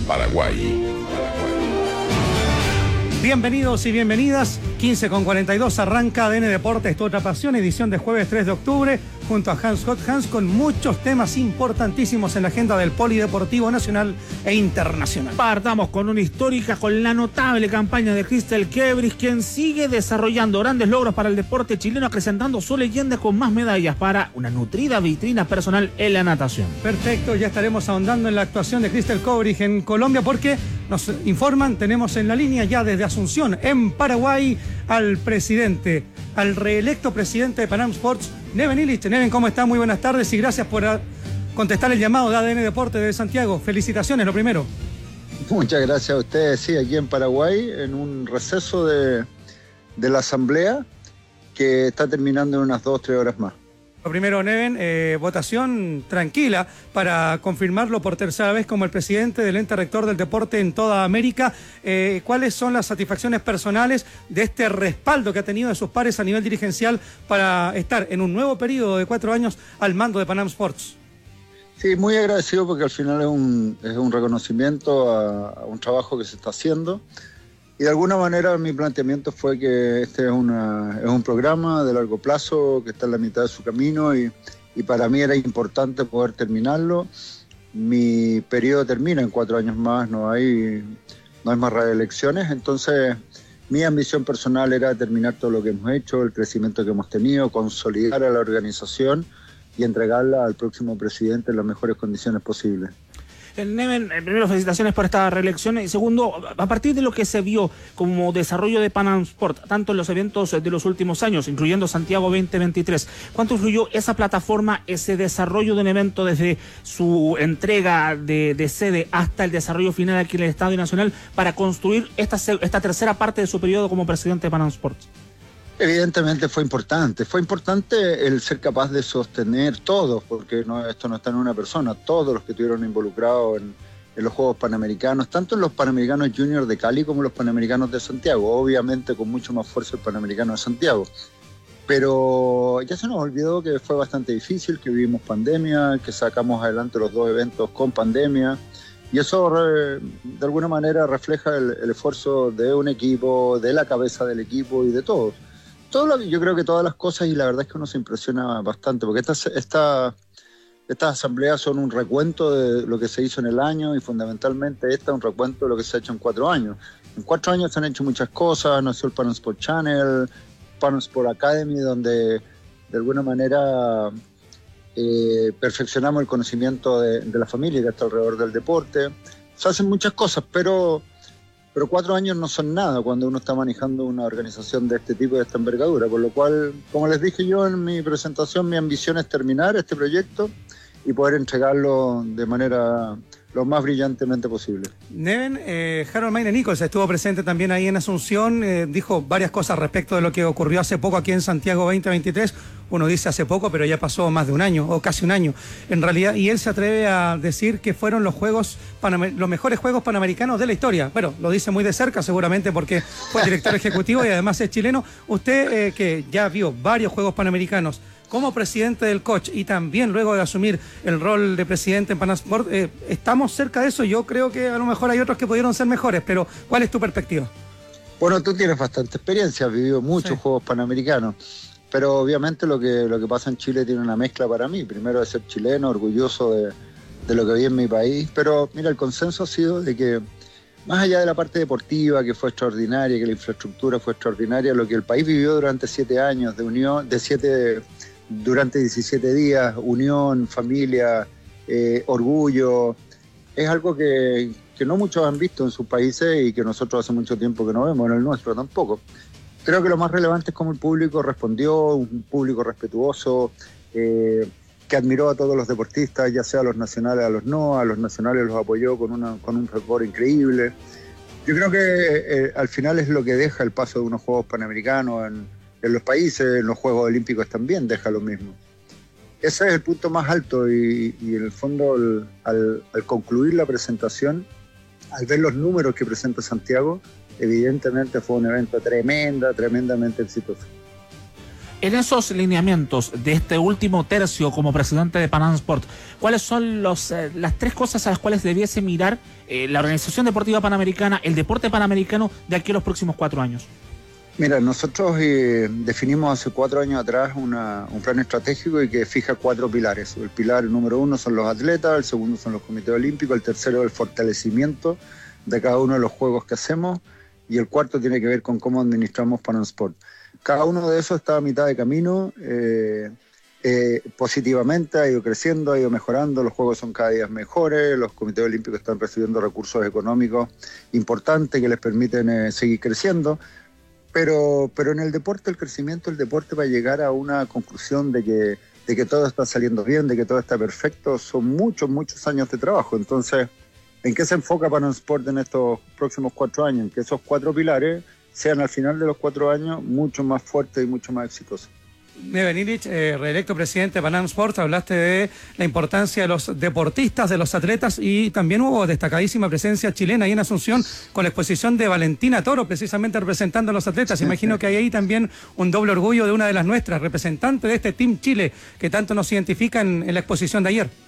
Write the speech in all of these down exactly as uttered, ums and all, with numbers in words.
Paraguay. Bienvenidos y bienvenidas. quince con cuarenta y dos arranca A D N Deportes, tu otra pasión, edición de jueves tres de octubre, junto a Hans Hot Hans, con muchos temas importantísimos en la agenda del polideportivo nacional e internacional. Partamos con una histórica, con la notable campaña de Crystal Quebris, quien sigue desarrollando grandes logros para el deporte chileno, acrecentando su leyenda con más medallas para una nutrida vitrina personal en la natación. Perfecto, ya estaremos ahondando en la actuación de Crystal Quebris en Colombia, porque nos informan, tenemos en la línea ya desde Asunción, en Paraguay, al presidente, al reelecto presidente de Panam Sports, Neven Illich. Neven, ¿cómo está? Muy buenas tardes y gracias por a, contestar el llamado de A D N Deportes de Santiago. Felicitaciones, lo primero. Muchas gracias a ustedes. Sí, aquí en Paraguay, en un receso de, de la asamblea que está terminando en unas dos, tres horas más. Lo primero, Neven, eh, votación tranquila para confirmarlo por tercera vez como el presidente del ente rector del deporte en toda América. Eh, ¿Cuáles son las satisfacciones personales de este respaldo que ha tenido de sus pares a nivel dirigencial para estar en un nuevo periodo de cuatro años al mando de Panam Sports? Sí, muy agradecido porque al final es un, es un reconocimiento a, a un trabajo que se está haciendo. Y de alguna manera mi planteamiento fue que este es, una, es un programa de largo plazo que está en la mitad de su camino y, y para mí era importante poder terminarlo. Mi periodo termina en cuatro años más, no hay, no hay más reelecciones, entonces mi ambición personal era terminar todo lo que hemos hecho, el crecimiento que hemos tenido, consolidar a la organización y entregarla al próximo presidente en las mejores condiciones posibles. Neven, primero felicitaciones por esta reelección y segundo, a partir de lo que se vio como desarrollo de Panam Sport, tanto en los eventos de los últimos años, incluyendo Santiago veinte veintitrés, ¿cuánto influyó esa plataforma, ese desarrollo de un evento desde su entrega de, de sede hasta el desarrollo final aquí en el Estadio Nacional para construir esta, esta tercera parte de su periodo como presidente de Panam Sport? Evidentemente fue importante, fue importante el ser capaz de sostener todos, porque no, esto no está en una persona, todos los que estuvieron involucrados en, en los Juegos Panamericanos, tanto en los Panamericanos Junior de Cali como en los Panamericanos de Santiago, obviamente con mucho más fuerza el Panamericano de Santiago. Pero ya se nos olvidó que fue bastante difícil, que vivimos pandemia, que sacamos adelante los dos eventos con pandemia, y eso re, de alguna manera refleja el, el esfuerzo de un equipo, de la cabeza del equipo y de todos. Todo lo, yo creo que todas las cosas, y la verdad es que uno se impresiona bastante, porque estas esta, estas asambleas son un recuento de lo que se hizo en el año y fundamentalmente esta es un recuento de lo que se ha hecho en cuatro años. En cuatro años se han hecho muchas cosas, nació el Panam Sport Channel, Panam Sport Academy, donde de alguna manera eh, perfeccionamos el conocimiento de, de la familia que está alrededor del deporte. Se hacen muchas cosas, pero... Pero cuatro años no son nada cuando uno está manejando una organización de este tipo, de esta envergadura. Por lo cual, como les dije yo en mi presentación, mi ambición es terminar este proyecto y poder entregarlo de manera lo más brillantemente posible. Neven, eh, Harold Mayne Nichols estuvo presente también ahí en Asunción, eh, dijo varias cosas respecto de lo que ocurrió hace poco aquí en Santiago veinte veintitrés. Uno dice hace poco, pero ya pasó más de un año, o casi un año, en realidad, y él se atreve a decir que fueron los juegos Panam- los mejores Juegos Panamericanos de la historia. Bueno, lo dice muy de cerca, seguramente porque fue director ejecutivo y además es chileno. Usted, eh, que ya vio varios Juegos Panamericanos, como presidente del C O C H y también luego de asumir el rol de presidente en Panam Sport, eh, estamos cerca de eso. Yo creo que a lo mejor hay otros que pudieron ser mejores, pero ¿cuál es tu perspectiva? Bueno, tú tienes bastante experiencia, has vivido muchos sí. Juegos Panamericanos, pero obviamente lo que, lo que pasa en Chile tiene una mezcla para mí. Primero de ser chileno, orgulloso de, de lo que vi en mi país, pero mira, el consenso ha sido de que más allá de la parte deportiva, que fue extraordinaria, que la infraestructura fue extraordinaria, lo que el país vivió durante siete años de unión, de siete... durante diecisiete días, unión, familia, eh, orgullo, es algo que, que no muchos han visto en sus países y que nosotros hace mucho tiempo que no vemos, en el nuestro tampoco. Creo que lo más relevante es cómo el público respondió, un público respetuoso, eh, que admiró a todos los deportistas, ya sea a los nacionales, a los no, a los nacionales los apoyó con, una, con un fervor increíble. Yo creo que eh, al final es lo que deja el paso de unos Juegos Panamericanos en En los países, en los Juegos Olímpicos también deja lo mismo. Ese es el punto más alto y, y en el fondo al, al, al concluir la presentación, al ver los números que presenta Santiago, evidentemente fue un evento tremenda, tremendamente exitoso. En esos lineamientos de este último tercio como presidente de Panam Sport, ¿cuáles son los, eh, las tres cosas a las cuales debiese mirar eh, la Organización Deportiva Panamericana, el deporte panamericano, de aquí a los próximos cuatro años? Mira, nosotros eh, definimos hace cuatro años atrás una, un plan estratégico y que fija cuatro pilares. El pilar número uno son los atletas, el segundo son los comités olímpicos, el tercero el fortalecimiento de cada uno de los juegos que hacemos y el cuarto tiene que ver con cómo administramos Panam Sport. Cada uno de esos está a mitad de camino, eh, eh, positivamente ha ido creciendo, ha ido mejorando, los juegos son cada día mejores, los comités olímpicos están recibiendo recursos económicos importantes que les permiten eh, seguir creciendo, pero, pero en el deporte, el crecimiento del deporte va a llegar a una conclusión de que, de que todo está saliendo bien, de que todo está perfecto, son muchos, muchos años de trabajo. Entonces, ¿en qué se enfoca Panam Sport en estos próximos cuatro años? En que esos cuatro pilares sean al final de los cuatro años mucho más fuertes y mucho más exitosos. Neven Illich, eh, reelecto presidente de Panam Sport, hablaste de la importancia de los deportistas, de los atletas, y también hubo destacadísima presencia chilena ahí en Asunción con la exposición de Valentina Toro, precisamente representando a los atletas. Imagino que hay ahí también un doble orgullo de una de las nuestras, representante de este Team Chile, que tanto nos identifica en, en la exposición de ayer.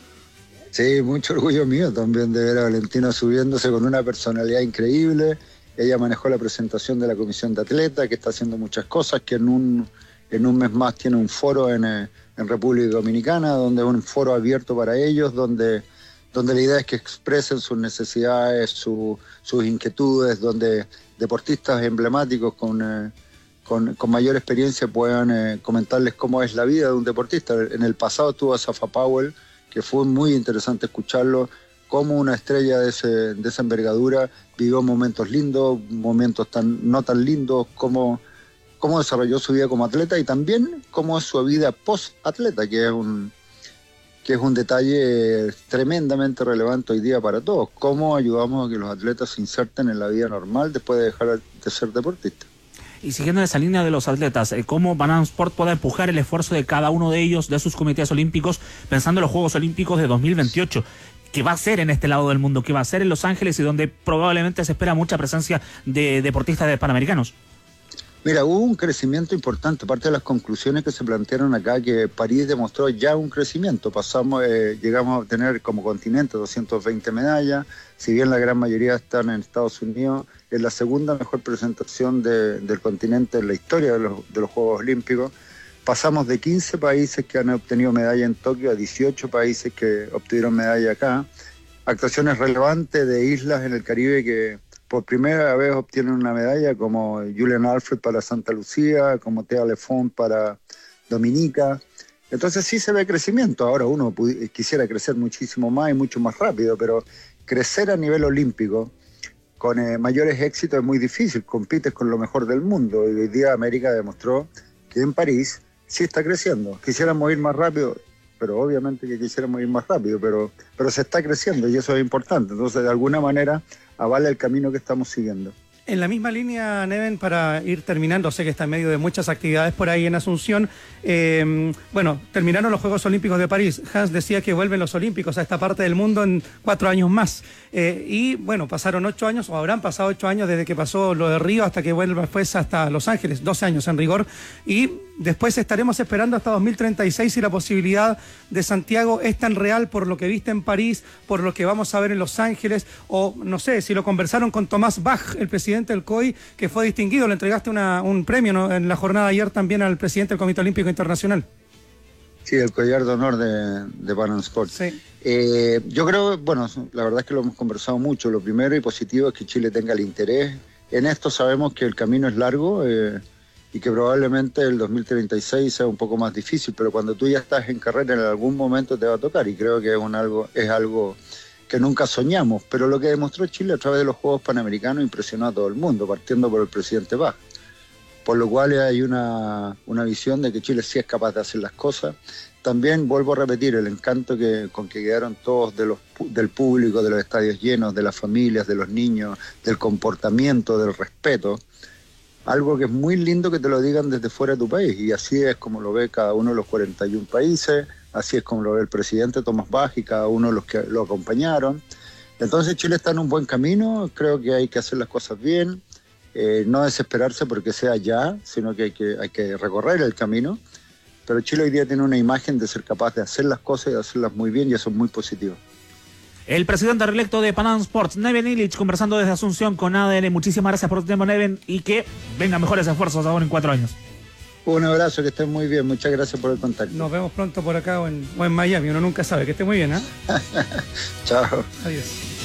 Sí, mucho orgullo mío también de ver a Valentina subiéndose con una personalidad increíble. Ella manejó la presentación de la Comisión de Atletas, que está haciendo muchas cosas, que en un, en un mes más tiene un foro en, en República Dominicana, donde es un foro abierto para ellos, donde, donde la idea es que expresen sus necesidades, su, sus inquietudes, donde deportistas emblemáticos con, eh, con, con mayor experiencia puedan eh, comentarles cómo es la vida de un deportista. En el pasado estuvo Safa Powell, que fue muy interesante escucharlo, cómo una estrella de, ese, de esa envergadura vivió momentos lindos, momentos tan, no tan lindos, cómo, cómo desarrolló su vida como atleta y también cómo es su vida post-atleta, que es un, que es un detalle tremendamente relevante hoy día para todos. Cómo ayudamos a que los atletas se inserten en la vida normal después de dejar de ser deportistas. Y siguiendo esa línea de los atletas, ¿cómo Panam Sport puede empujar el esfuerzo de cada uno de ellos, de sus comités olímpicos, pensando en los Juegos Olímpicos de dos mil veintiocho? ¿Qué va a ser en este lado del mundo? ¿Qué va a ser en Los Ángeles y donde probablemente se espera mucha presencia de deportistas de panamericanos? Mira, hubo un crecimiento importante. Parte de las conclusiones que se plantearon acá, que París demostró ya un crecimiento. Pasamos, eh, llegamos a tener como continente doscientas veinte medallas, si bien la gran mayoría están en Estados Unidos, es la segunda mejor presentación de, del continente en la historia de los, de los Juegos Olímpicos. Pasamos de quince países que han obtenido medalla en Tokio a dieciocho países que obtuvieron medalla acá. Actuaciones relevantes de islas en el Caribe que por primera vez obtienen una medalla, como Julian Alfred para Santa Lucía, como Thea Lefont para Dominica. Entonces sí se ve crecimiento. Ahora uno quisiera crecer muchísimo más y mucho más rápido, pero crecer a nivel olímpico con eh, mayores éxitos es muy difícil. Compites con lo mejor del mundo y hoy día América demostró que en París sí está creciendo. Quisiéramos ir más rápido, pero obviamente que quisiéramos ir más rápido, pero, pero se está creciendo y eso es importante. Entonces, de alguna manera, avala el camino que estamos siguiendo. En la misma línea, Neven, para ir terminando, sé que está en medio de muchas actividades por ahí en Asunción. Eh, bueno, terminaron los Juegos Olímpicos de París. Hans decía que vuelven los Olímpicos a esta parte del mundo en cuatro años más. Eh, y bueno, pasaron ocho años, o habrán pasado ocho años desde que pasó lo de Río hasta que vuelva después hasta Los Ángeles, doce años en rigor. Y después estaremos esperando hasta dos mil treinta y seis si la posibilidad de Santiago es tan real por lo que viste en París, por lo que vamos a ver en Los Ángeles, o no sé, si lo conversaron con Tomás Bach, el presidente del C O I, que fue distinguido, le entregaste una, un premio, ¿no?, en la jornada de ayer también al presidente del Comité Olímpico Internacional. Sí, el collar de honor de, de Panam Sport. Sí. Eh, yo creo, bueno, la verdad es que lo hemos conversado mucho. Lo primero y positivo es que Chile tenga el interés. En esto sabemos que el camino es largo eh, y que probablemente el dos mil treinta y seis sea un poco más difícil, pero cuando tú ya estás en carrera en algún momento te va a tocar y creo que es, un algo, es algo que nunca soñamos. Pero lo que demostró Chile a través de los Juegos Panamericanos impresionó a todo el mundo, partiendo por el presidente Bach. Por lo cual hay una, una visión de que Chile sí es capaz de hacer las cosas. También vuelvo a repetir el encanto que, con que quedaron todos de los, del público, de los estadios llenos, de las familias, de los niños, del comportamiento, del respeto. Algo que es muy lindo que te lo digan desde fuera de tu país. Y así es como lo ve cada uno de los cuarenta y un países, así es como lo ve el presidente Tomás Bach y cada uno de los que lo acompañaron. Entonces Chile está en un buen camino, creo que hay que hacer las cosas bien. eh, no desesperarse porque sea ya, sino que hay, que hay que recorrer el camino. Pero Chile hoy día tiene una imagen de ser capaz de hacer las cosas y de hacerlas muy bien, y eso es muy positivo. El presidente reelecto de Panam Sports, Neven Illich, conversando desde Asunción con A D N. Muchísimas gracias por tu tiempo, Neven, y que vengan mejores esfuerzos ahora en cuatro años. Un abrazo, que estén muy bien. Muchas gracias por el contacto. Nos vemos pronto por acá o en, o en Miami. Uno nunca sabe. Que esté muy bien, ¿eh? Chao. Adiós.